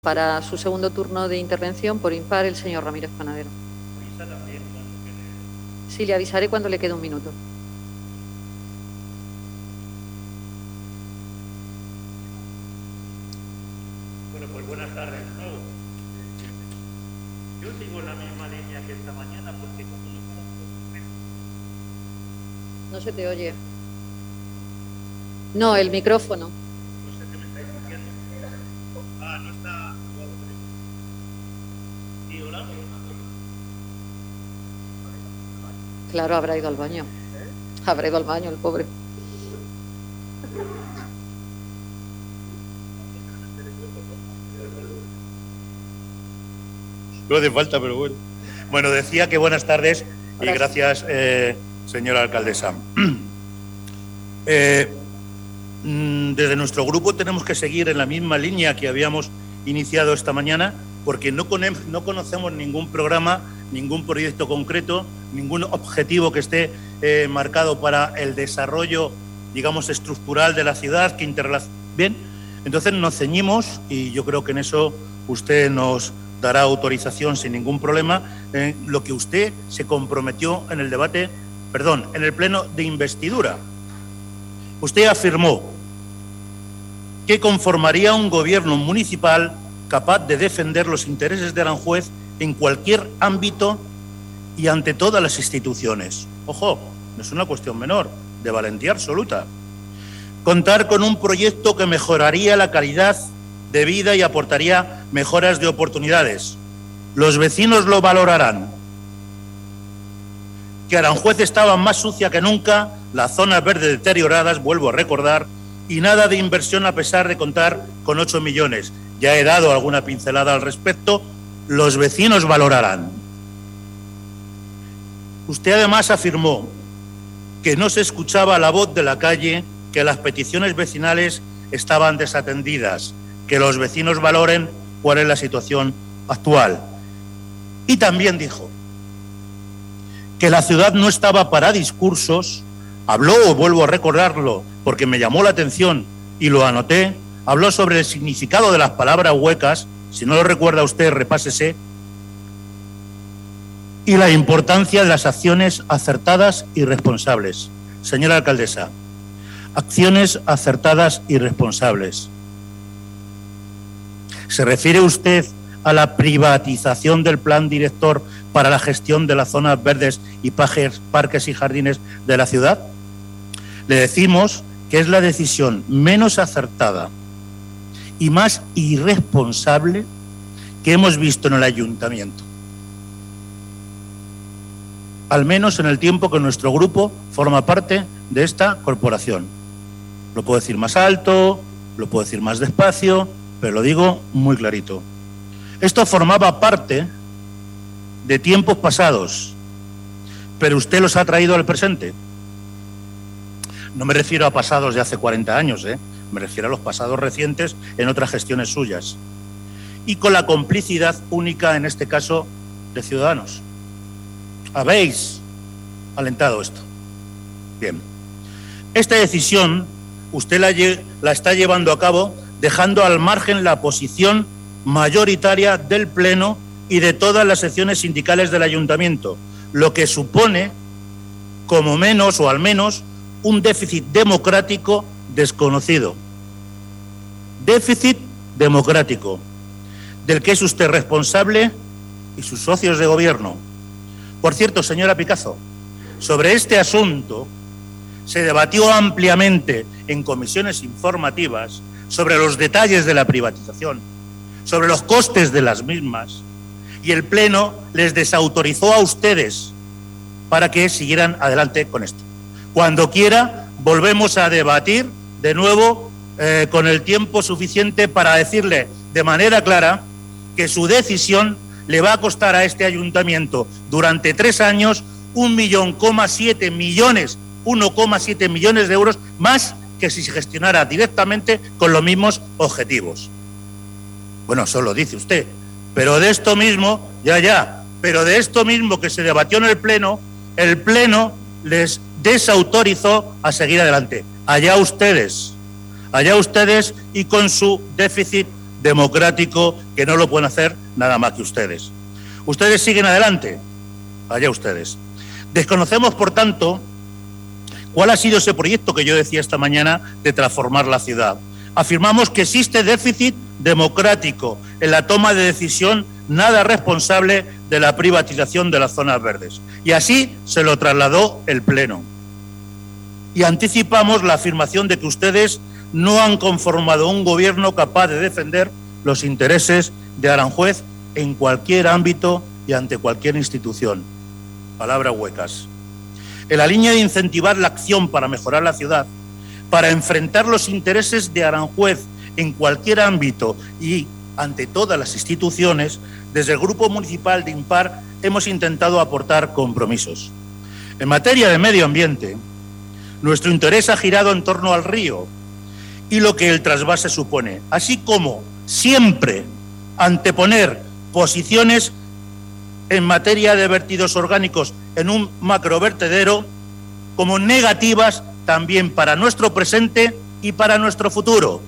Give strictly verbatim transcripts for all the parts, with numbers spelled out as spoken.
Para su segundo turno de intervención, por impar, el señor Ramírez Panadero. Sí, le avisaré cuando le quede un minuto. Bueno, pues buenas tardes de nuevo. Yo sigo la misma línea que esta mañana porque como no conozco... No se te oye. No, el micrófono. No sé qué me estáis diciendo. Ah, no está... Sí, hola. Claro, habrá ido al baño. Habrá ido al baño, el pobre. No hace falta, pero bueno. Bueno, decía que buenas tardes y gracias, eh, señora alcaldesa. eh, desde nuestro grupo tenemos que seguir en la misma línea que habíamos iniciado esta mañana, porque no, con, no conocemos ningún programa, ningún proyecto concreto, ningún objetivo que esté eh, marcado para el desarrollo, digamos, estructural de la ciudad, que interrelaciona. Bien, entonces nos ceñimos, y yo creo que en eso usted nos dará autorización sin ningún problema, en lo que usted se comprometió en el debate, perdón, en el pleno de investidura. Usted afirmó que conformaría un gobierno municipal capaz de defender los intereses de Aranjuez en cualquier ámbito y ante todas las instituciones. Ojo, no es una cuestión menor, de valentía absoluta. Contar con un proyecto que mejoraría la calidad de vida y aportaría mejoras de oportunidades. Los vecinos lo valorarán. Que Aranjuez estaba más sucia que nunca, las zonas verdes deterioradas, vuelvo a recordar, y nada de inversión a pesar de contar con ocho millones. Ya he dado alguna pincelada al respecto, los vecinos valorarán. Usted además afirmó que no se escuchaba la voz de la calle, que las peticiones vecinales estaban desatendidas, que los vecinos valoren cuál es la situación actual. Y también dijo que la ciudad no estaba para discursos, habló, vuelvo a recordarlo, porque me llamó la atención y lo anoté, habló sobre el significado de las palabras huecas, si no lo recuerda usted, repásese, y la importancia de las acciones acertadas y responsables. Señora alcaldesa, acciones acertadas y responsables. ¿Se refiere usted a la privatización del plan director para la gestión de las zonas verdes y parques y jardines de la ciudad? Le decimos que es la decisión menos acertada y más irresponsable que hemos visto en el ayuntamiento. Al menos en el tiempo que nuestro grupo forma parte de esta corporación. Lo puedo decir más alto, lo puedo decir más despacio, pero lo digo muy clarito. Esto formaba parte de tiempos pasados, pero usted los ha traído al presente. No me refiero a pasados de hace cuarenta años, ¿eh? Me refiero a los pasados recientes en otras gestiones suyas. Y con la complicidad única, en este caso, de Ciudadanos. Habéis alentado esto. Bien. Esta decisión usted la, la está llevando a cabo dejando al margen la posición mayoritaria del Pleno y de todas las secciones sindicales del Ayuntamiento, lo que supone, como menos o al menos, un déficit democrático desconocido. Déficit democrático, del que es usted responsable y sus socios de gobierno. Por cierto, señora Picazo, sobre este asunto se debatió ampliamente en comisiones informativas sobre los detalles de la privatización, sobre los costes de las mismas, y el Pleno les desautorizó a ustedes para que siguieran adelante con esto. Cuando quiera, volvemos a debatir de nuevo eh, con el tiempo suficiente para decirle de manera clara que su decisión le va a costar a este ayuntamiento durante tres años un millón coma siete millones, uno coma siete millones de euros más que si se gestionara directamente con los mismos objetivos. Bueno, eso lo dice usted, pero de esto mismo, ya, ya, pero de esto mismo que se debatió en el Pleno, el Pleno les desautorizó a seguir adelante. Allá ustedes, allá ustedes y con su déficit democrático, que no lo pueden hacer nada más que ustedes. Ustedes siguen adelante, allá ustedes. Desconocemos, por tanto, cuál ha sido ese proyecto que yo decía esta mañana de transformar la ciudad. Afirmamos que existe déficit democrático en la toma de decisión nada responsable de la privatización de las zonas verdes. Y así se lo trasladó el Pleno. Y anticipamos la afirmación de que ustedes no han conformado un gobierno capaz de defender los intereses de Aranjuez en cualquier ámbito y ante cualquier institución. Palabras huecas. En la línea de incentivar la acción para mejorar la ciudad, para enfrentar los intereses de Aranjuez en cualquier ámbito y ante todas las instituciones, desde el Grupo Municipal de Impar hemos intentado aportar compromisos. En materia de medio ambiente, nuestro interés ha girado en torno al río y lo que el trasvase supone, así como siempre anteponer posiciones en materia de vertidos orgánicos en un macrovertedero como negativas también para nuestro presente y para nuestro futuro.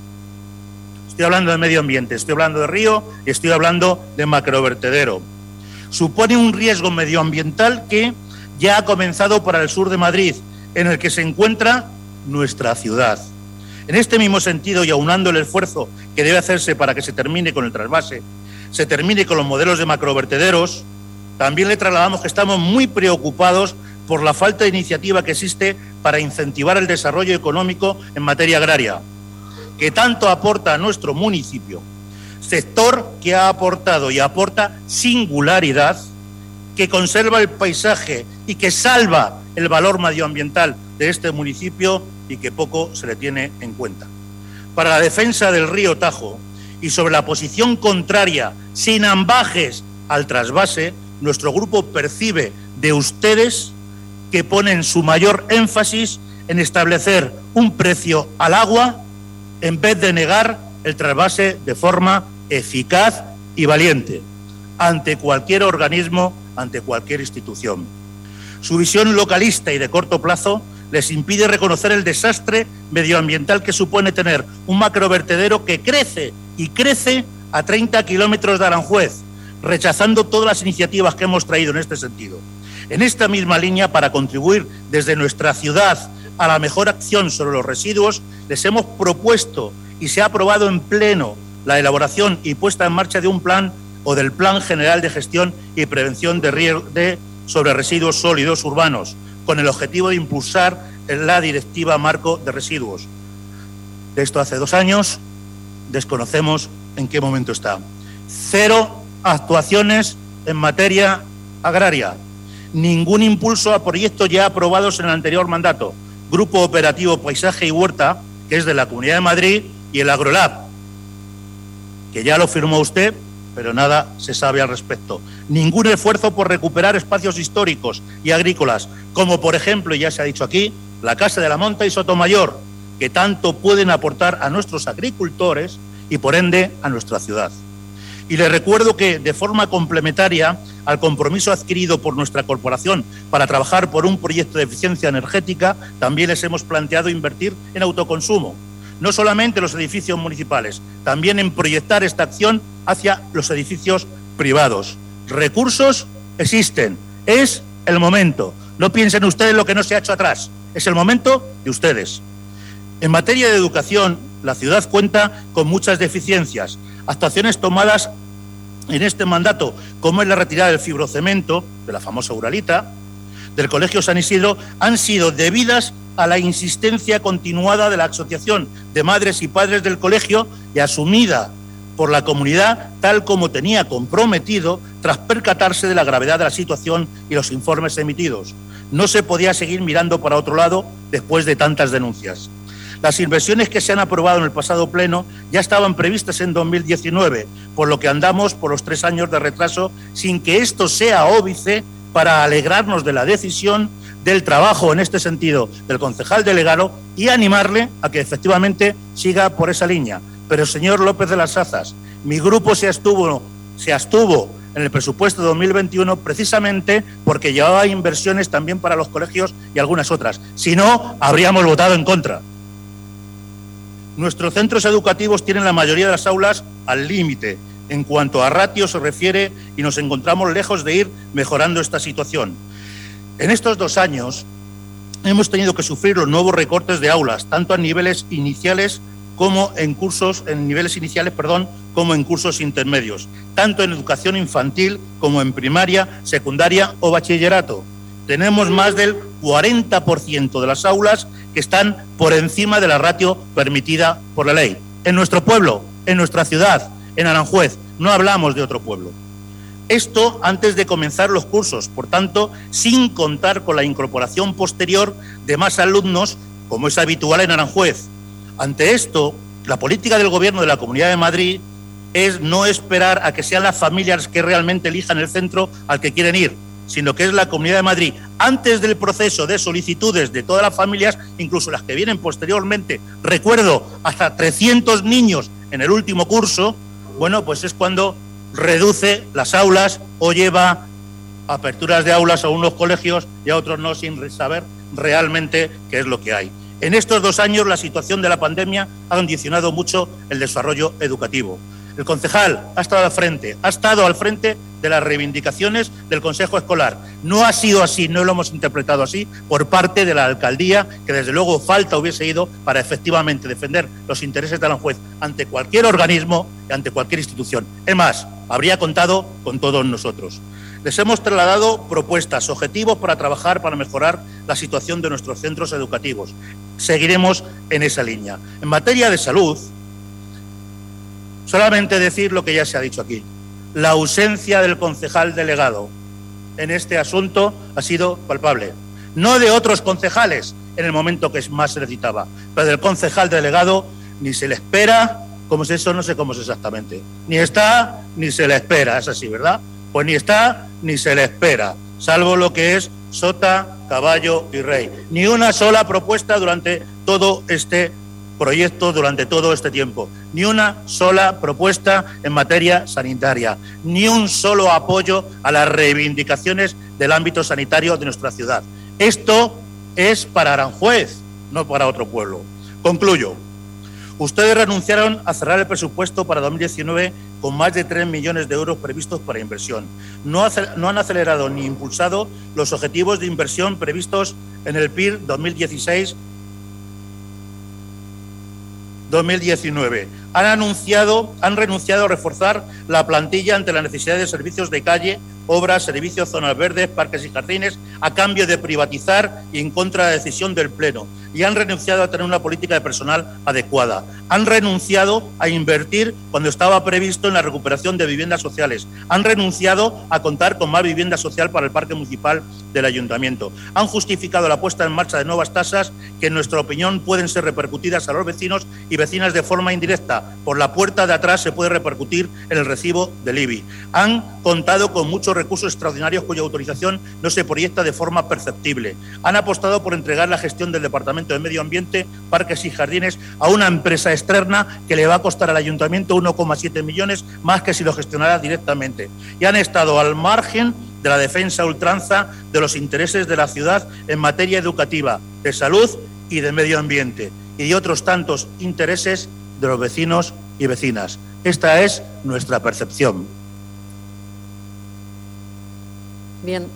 Estoy hablando de medio ambiente, estoy hablando de río y estoy hablando de macrovertedero. Supone un riesgo medioambiental que ya ha comenzado para el sur de Madrid, en el que se encuentra nuestra ciudad. En este mismo sentido, y aunando el esfuerzo que debe hacerse para que se termine con el trasvase, se termine con los modelos de macrovertederos, también le trasladamos que estamos muy preocupados por la falta de iniciativa que existe para incentivar el desarrollo económico en materia agraria, que tanto aporta a nuestro municipio, sector que ha aportado y aporta singularidad, que conserva el paisaje y que salva el valor medioambiental de este municipio y que poco se le tiene en cuenta. Para la defensa del río Tajo y sobre la posición contraria, sin ambajes al trasvase, nuestro grupo percibe de ustedes que ponen su mayor énfasis en establecer un precio al agua en vez de negar el trasvase de forma eficaz y valiente ante cualquier organismo, ante cualquier institución. Su visión localista y de corto plazo les impide reconocer el desastre medioambiental que supone tener un macrovertedero que crece y crece a treinta kilómetros de Aranjuez, rechazando todas las iniciativas que hemos traído en este sentido. En esta misma línea, para contribuir desde nuestra ciudad a la mejor acción sobre los residuos, les hemos propuesto y se ha aprobado en pleno la elaboración y puesta en marcha de un plan o del Plan General de Gestión y Prevención de, de sobre residuos sólidos urbanos, con el objetivo de impulsar la Directiva Marco de Residuos. De esto hace dos años, desconocemos en qué momento está. Cero actuaciones en materia agraria. Ningún impulso a proyectos ya aprobados en el anterior mandato. Grupo Operativo Paisaje y Huerta, que es de la Comunidad de Madrid, y el Agrolab, que ya lo firmó usted, pero nada se sabe al respecto. Ningún esfuerzo por recuperar espacios históricos y agrícolas, como por ejemplo, ya se ha dicho aquí, la Casa de la Monta y Sotomayor, que tanto pueden aportar a nuestros agricultores y por ende a nuestra ciudad. Y les recuerdo que, de forma complementaria al compromiso adquirido por nuestra corporación para trabajar por un proyecto de eficiencia energética, también les hemos planteado invertir en autoconsumo, no solamente en los edificios municipales, también en proyectar esta acción hacia los edificios privados. Recursos existen, es el momento. No piensen ustedes lo que no se ha hecho atrás, es el momento de ustedes. En materia de educación, la ciudad cuenta con muchas deficiencias. Actuaciones tomadas en este mandato, como es la retirada del fibrocemento, de la famosa Uralita, del Colegio San Isidro, han sido debidas a la insistencia continuada de la Asociación de Madres y Padres del Colegio y asumida por la comunidad tal como tenía comprometido tras percatarse de la gravedad de la situación y los informes emitidos. No se podía seguir mirando para otro lado después de tantas denuncias. Las inversiones que se han aprobado en el pasado pleno ya estaban previstas en dos mil diecinueve, por lo que andamos por los tres años de retraso sin que esto sea óbice para alegrarnos de la decisión del trabajo en este sentido del concejal delegado y animarle a que efectivamente siga por esa línea. Pero, señor López de las Hazas, mi grupo se abstuvo, se abstuvo en el presupuesto de dos mil veintiuno precisamente porque llevaba inversiones también para los colegios y algunas otras. Si no, habríamos votado en contra. Nuestros centros educativos tienen la mayoría de las aulas al límite en cuanto a ratio se refiere y nos encontramos lejos de ir mejorando esta situación. En estos dos años hemos tenido que sufrir los nuevos recortes de aulas, tanto a niveles iniciales como en cursos, en niveles iniciales, perdón, como en cursos intermedios, tanto en educación infantil como en primaria, secundaria o bachillerato. Tenemos más del cuarenta por ciento de las aulas que están por encima de la ratio permitida por la ley. En nuestro pueblo, en nuestra ciudad, en Aranjuez, no hablamos de otro pueblo. Esto antes de comenzar los cursos, por tanto, sin contar con la incorporación posterior de más alumnos, como es habitual en Aranjuez. Ante esto, la política del Gobierno de la Comunidad de Madrid es no esperar a que sean las familias que realmente elijan el centro al que quieren ir, sino que es la Comunidad de Madrid, antes del proceso de solicitudes de todas las familias, incluso las que vienen posteriormente, recuerdo, hasta trescientos niños en el último curso, bueno, pues es cuando reduce las aulas o lleva aperturas de aulas a unos colegios y a otros no, sin saber realmente qué es lo que hay. En estos dos años la situación de la pandemia ha condicionado mucho el desarrollo educativo. El concejal ha estado al frente, ha estado al frente de las reivindicaciones del Consejo Escolar. No ha sido así, no lo hemos interpretado así, por parte de la alcaldía, que desde luego falta hubiese ido para efectivamente defender los intereses de Aranjuez ante cualquier organismo y ante cualquier institución. Es más, habría contado con todos nosotros. Les hemos trasladado propuestas, objetivos para trabajar para mejorar la situación de nuestros centros educativos. Seguiremos en esa línea. En materia de salud, solamente decir lo que ya se ha dicho aquí. La ausencia del concejal delegado en este asunto ha sido palpable. No de otros concejales en el momento que más se necesitaba, pero del concejal delegado ni se le espera, como es eso, no sé cómo es exactamente. Ni está, ni se le espera, es así, ¿verdad? Pues ni está, ni se le espera, salvo lo que es sota, caballo y rey. Ni una sola propuesta durante todo este proyecto, durante todo este tiempo. Ni una sola propuesta en materia sanitaria. Ni un solo apoyo a las reivindicaciones del ámbito sanitario de nuestra ciudad. Esto es para Aranjuez, no para otro pueblo. Concluyo. Ustedes renunciaron a cerrar el presupuesto para dos mil diecinueve con más de tres millones de euros previstos para inversión. No, no han acelerado ni impulsado los objetivos de inversión previstos en el P I R dos mil dieciséis dos mil diecinueve. Han anunciado, han renunciado a reforzar la plantilla ante la necesidad de servicios de calle, obras, servicios, zonas verdes, parques y jardines, a cambio de privatizar y en contra de la decisión del Pleno. Y han renunciado a tener una política de personal adecuada. Han renunciado a invertir cuando estaba previsto en la recuperación de viviendas sociales. Han renunciado a contar con más vivienda social para el parque municipal del Ayuntamiento. Han justificado la puesta en marcha de nuevas tasas que, en nuestra opinión, pueden ser repercutidas a los vecinos y vecinas de forma indirecta. Por la puerta de atrás se puede repercutir en el recibo del I B I. Han contado con muchos recursos extraordinarios cuya autorización no se proyecta de forma perceptible. Han apostado por entregar la gestión del Departamento de Medio Ambiente, Parques y Jardines a una empresa externa que le va a costar al Ayuntamiento uno coma siete millones más que si lo gestionara directamente. Y han estado al margen de la defensa a ultranza de los intereses de la ciudad en materia educativa, de salud y de medio ambiente, y de otros tantos intereses de los vecinos y vecinas. Esta es nuestra percepción. Bien.